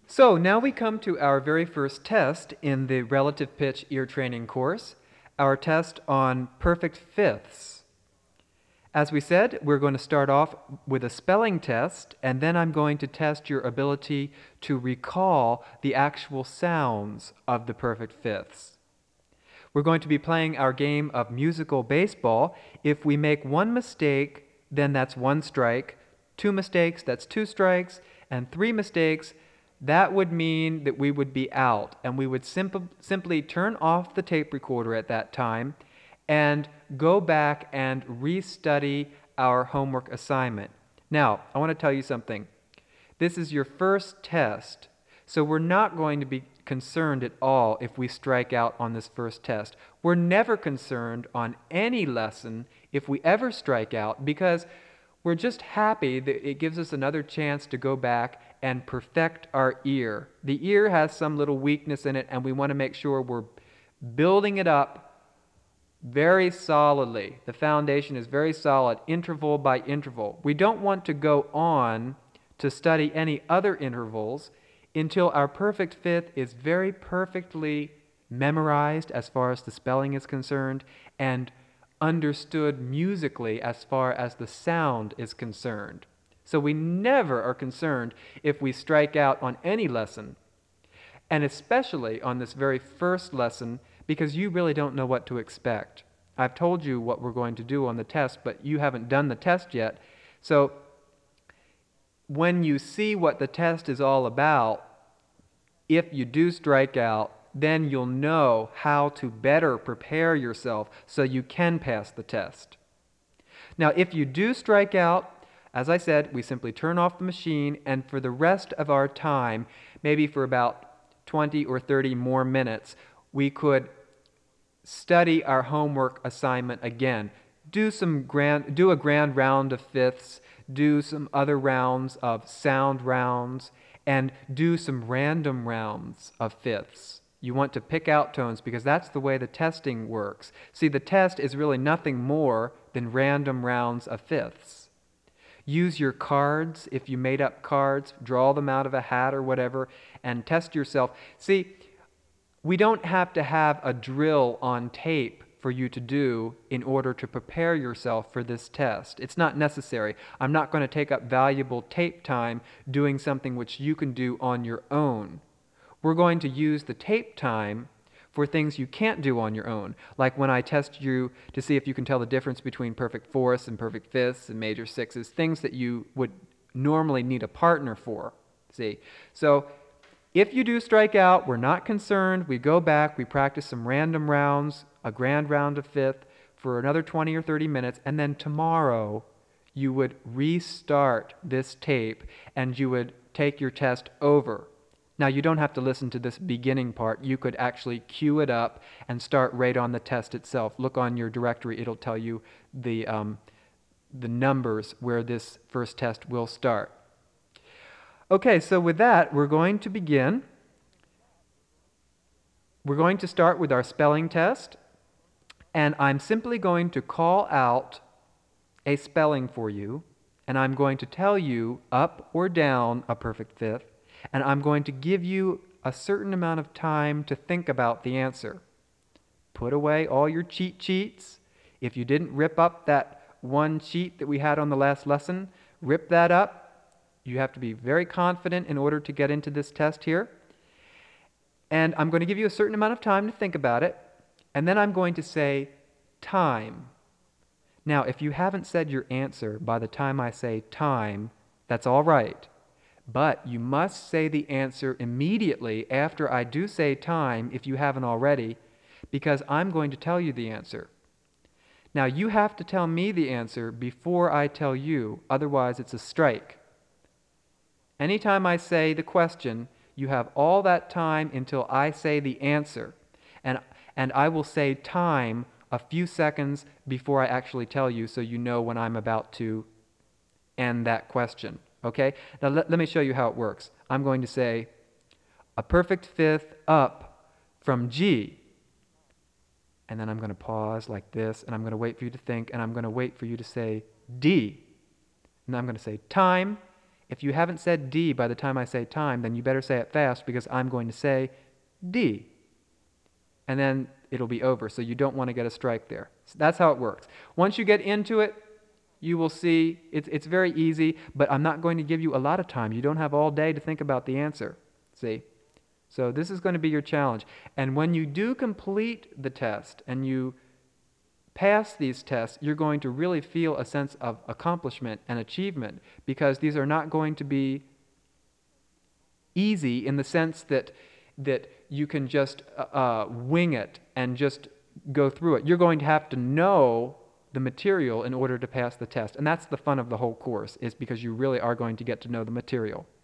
So now we come to our very first test in the relative pitch ear training course, our test on perfect fifths. As we said, we're going to start off with a spelling test, and then I'm going to test your ability to recall the actual sounds of the perfect fifths. We're going to be playing our game of musical baseball. If we make one mistake, then that's one strike. Two mistakes, that's two strikes. And three mistakes, that would mean that we would be out. And we would simply turn off the tape recorder at that time and go back and restudy our homework assignment. Now, I want to tell you something. This is your first test, so we're not going to be concerned at all if we strike out on this first test. We're never concerned on any lesson if we ever strike out because we're just happy that it gives us another chance to go back and perfect our ear. The ear has some little weakness in it, and we want to make sure we're building it up very solidly. The foundation is very solid, interval by interval. We don't want to go on to study any other intervals until our perfect fifth is very perfectly memorized as far as the spelling is concerned and understood musically as far as the sound is concerned. So we never are concerned if we strike out on any lesson, and especially on this very first lesson because you really don't know what to expect. I've told you what we're going to do on the test, but you haven't done the test yet. So when you see what the test is all about, if you do strike out, then you'll know how to better prepare yourself so you can pass the test. Now, if you do strike out, as I said, we simply turn off the machine, and for the rest of our time, maybe for about 20 or 30 more minutes, we could study our homework assignment again. Do a grand round of fifths, do some other rounds of sound rounds, and do some random rounds of fifths. You want to pick out tones because that's the way the testing works. See, the test is really nothing more than random rounds of fifths. Use your cards. If you made up cards, draw them out of a hat or whatever, and test yourself. See, we don't have to have a drill on tape for you to do in order to prepare yourself for this test. It's not necessary. I'm not going to take up valuable tape time doing something which you can do on your own. We're going to use the tape time for things you can't do on your own, like when I test you to see if you can tell the difference between perfect fourths and perfect fifths and major sixes, things that you would normally need a partner for. See? So if you do strike out, we're not concerned. We go back, we practice some random rounds, a grand round of fifth for another 20 or 30 minutes, and then tomorrow you would restart this tape and you would take your test over. Now, you don't have to listen to this beginning part. You could actually cue it up and start right on the test itself. Look on your directory. It'll tell you the numbers where this first test will start. Okay, so with that, we're going to begin. We're going to start with our spelling test, and I'm simply going to call out a spelling for you, and I'm going to tell you up or down a perfect fifth, and I'm going to give you a certain amount of time to think about the answer. Put away all your cheat sheets. If you didn't rip up that one sheet that we had on the last lesson, rip that up. You have to be very confident in order to get into this test here. And I'm going to give you a certain amount of time to think about it, and then I'm going to say time. Now, if you haven't said your answer by the time I say time, that's all right. But you must say the answer immediately after I do say time if you haven't already, because I'm going to tell you the answer. Now, you have to tell me the answer before I tell you, otherwise it's a strike. Anytime I say the question, you have all that time until I say the answer. And I will say time a few seconds before I actually tell you so you know when I'm about to end that question. Okay? Now let me show you how it works. I'm going to say a perfect fifth up from G. And then I'm going to pause like this, and I'm going to wait for you to think, and I'm going to wait for you to say D. And I'm going to say time, If you haven't said D by the time I say time, then you better say it fast because I'm going to say D. And then it'll be over, so you don't want to get a strike there. So that's how it works. Once you get into it, you will see it's very easy, but I'm not going to give you a lot of time. You don't have all day to think about the answer. See? So this is going to be your challenge. And when you do complete the test and you pass these tests, you're going to really feel a sense of accomplishment and achievement, because these are not going to be easy in the sense that you can just wing it and just go through it. You're going to have to know the material in order to pass the test. And that's the fun of the whole course, is because you really are going to get to know the material.